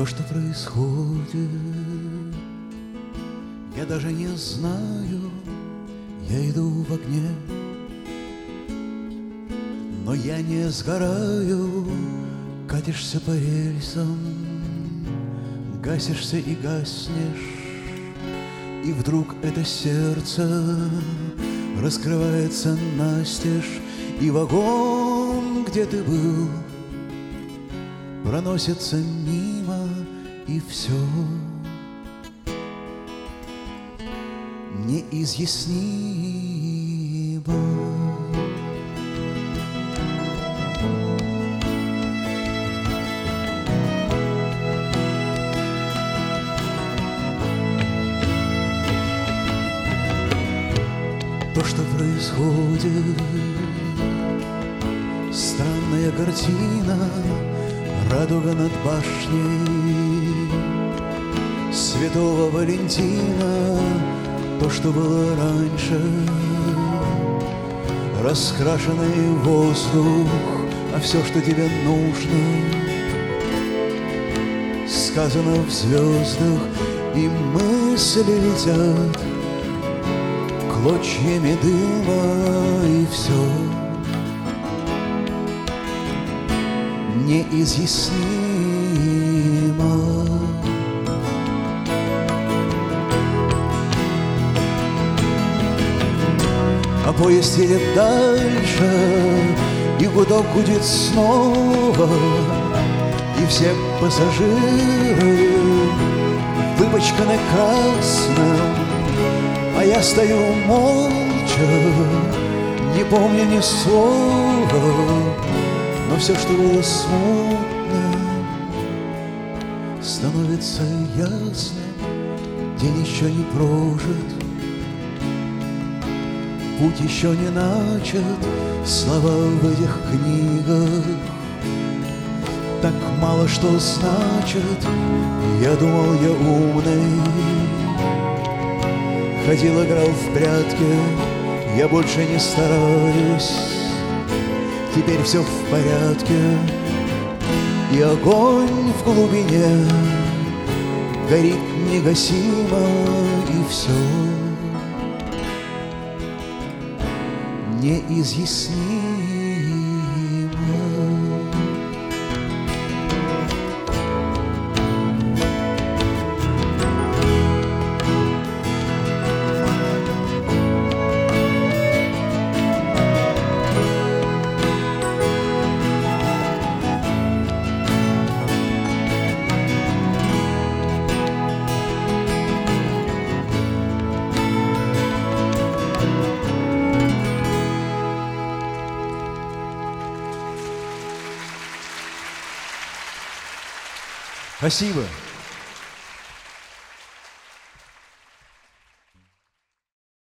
То, что происходит, я даже не знаю. Я иду в огне, но я не сгораю. Катишься по рельсам, гасишься и гаснешь, и вдруг это сердце раскрывается настежь, и вагон, где ты был, проносится мимо, и все неизъяснимо. То, что происходит, странная картина, радуга над башней Святого Валентина. То, что было раньше, раскрашенный воздух, а все, что тебе нужно, сказано в звездах, и мысли летят клочьями дыма, и все неизъяснимо. А поезд едет дальше, и гудок гудит снова, и все пассажиры выпачканы красным, а я стою молча, не помню ни слова, но все, что было смутно, становится ясным. День еще не прожит, путь еще не начат, слова в этих книгах так мало что значат. Я думал, я умный, ходил, играл в прятки, я больше не стараюсь, теперь все в порядке. И огонь в глубине горит негасимо, и все неизъяснимо. Спасибо.